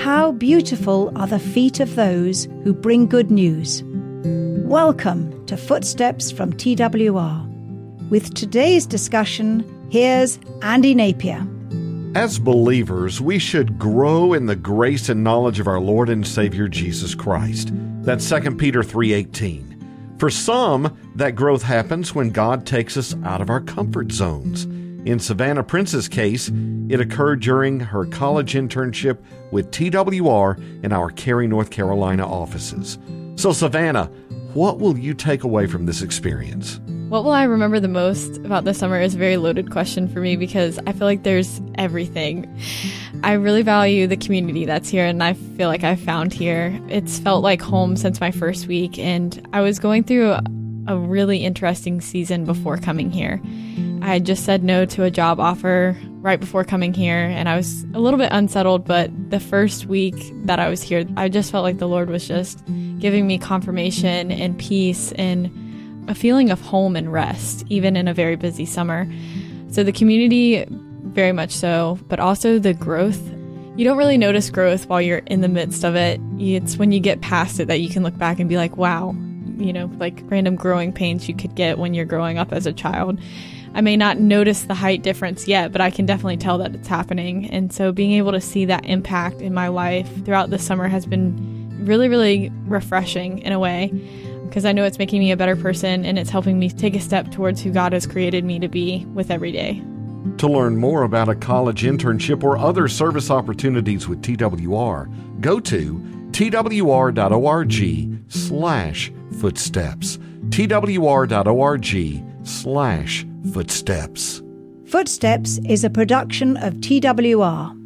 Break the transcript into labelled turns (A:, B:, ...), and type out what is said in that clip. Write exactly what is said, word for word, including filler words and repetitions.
A: How beautiful are the feet of those who bring good news. Welcome to Footsteps from T W R. With today's discussion, here's Andy Napier.
B: As believers, we should grow in the grace and knowledge of our Lord and Savior Jesus Christ. That's Second Peter three eighteen. For some, that growth happens when God takes us out of our comfort zones. In Savannah Prince's case, it occurred during her college internship with T W R in our Cary, North Carolina offices. So Savannah, what will you take away from this experience?
C: What will I remember the most about this summer is a very loaded question for me because I feel like there's everything. I really value the community that's here, and I feel like I've found here. It's felt like home since my first week, and I was going through a, a really interesting season before coming here. I had just said no to a job offer right before coming here, and I was a little bit unsettled, but the first week that I was here, I just felt like the Lord was just giving me confirmation and peace and a feeling of home and rest, even in a very busy summer. So the community, very much so, but also the growth. You don't really notice growth while you're in the midst of it. It's when you get past it that you can look back and be like, wow, you know, like random growing pains you could get when you're growing up as a child. I may not notice the height difference yet, but I can definitely tell that it's happening. And so being able to see that impact in my life throughout the summer has been really, really refreshing in a way, because I know it's making me a better person and it's helping me take a step towards who God has created me to be with every day.
B: To learn more about a college internship or other service opportunities with T W R, go to twr.org slash footsteps. twr.org slash footsteps.
A: Footsteps is a production of T W R.